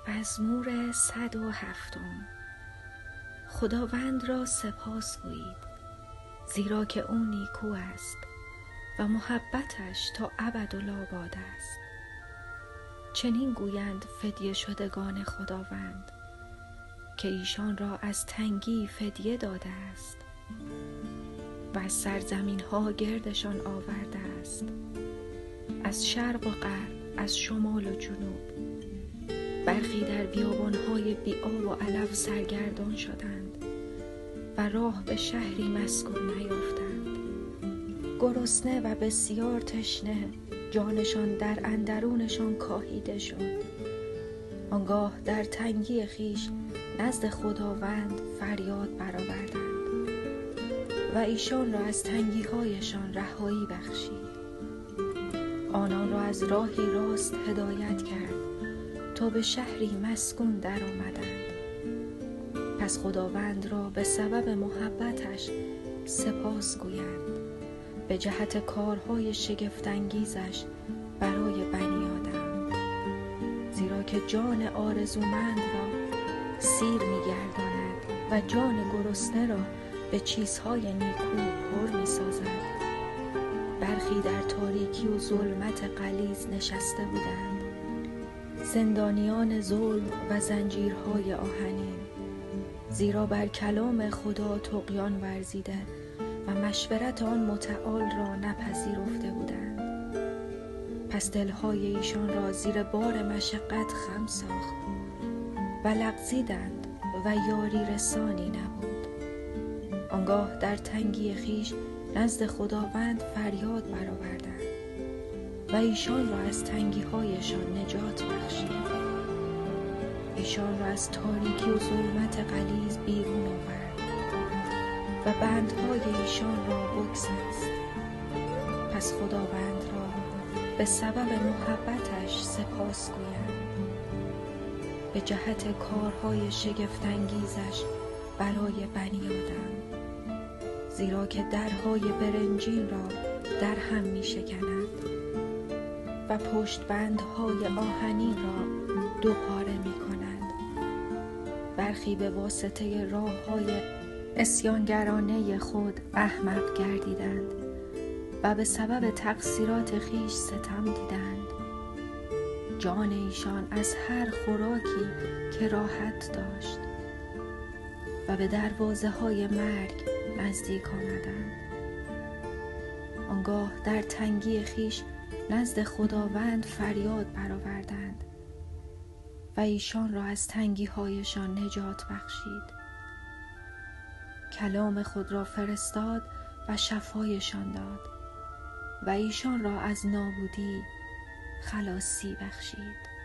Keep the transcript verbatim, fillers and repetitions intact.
مزمور صد و هفتم. خداوند را سپاس گویید، زیرا که او نیکو است و محبتش تا ابدالآباد است. چنین گویند فدیه شدگان خداوند، که ایشان را از تنگی فدیه داده است و از سرزمین ها گردشان آورده است، از شرق و غرب، از شمال و جنوب. برخی در بیابان‌های بی‌آب و علف سرگردان شدند و راه به شهری مسکون نیافتند. گرسنه و بسیار تشنه، جانشان در اندرونشان کاهیده شد. آنگاه در تنگی خیش نزد خداوند فریاد برآوردند و ایشان را از تنگی‌هایشان رهایی بخشید. آنان را از راهی راست هدایت کرد تا به شهری مسکون در آمدند. پس خداوند را به سبب محبتش سپاس گویند به جهت کارهای شگفت‌انگیزش برای بنی آدم، زیرا که جان آرزومند را سیر می‌گرداند و جان گرسنه را به چیزهای نیکو پر می‌سازد. برخی در تاریکی و ظلمت غلیظ نشسته بودند، زندانیان ظلم و زنجیرهای آهنین، زیرا بر کلام خدا طغیان ورزیده و مشورت آن متعال را نپذیرفته بودند. پس دلهای ایشان را زیر بار مشقت خم ساخت و لغزیدند و یاری رسانی نبود. آنگاه در تنگی خیش نزد خداوند فریاد برآوردند و ایشان را از تنگی‌هایشان نجات بخشید. ایشان را از تاریکی و ظلمت غلیظ بیرون آورد و بندهای ایشان را بگسست. پس خداوند را به سبب محبتش سپاس گویند به جهت کارهای شگفت‌انگیزش برای بنی آدم، زیرا که درهای برنجین را در هم می شکند و پشت بندهای آهنین را دو پاره می کند. برخی به واسطه راه های عصیانگرانه خود احمق گردیدند و به سبب تقصیرات خیش ستم دیدند. جان ایشان از هر خوراکی که راحت داشت و به دروازه های مرگ نزدیک آمدند. آنگاه در تنگی خیش نزد خداوند فریاد برآوردند و ایشان را از تنگی هایشان نجات بخشید. کلام خود را فرستاد و شفایشان داد و ایشان را از نابودی خلاصی بخشید.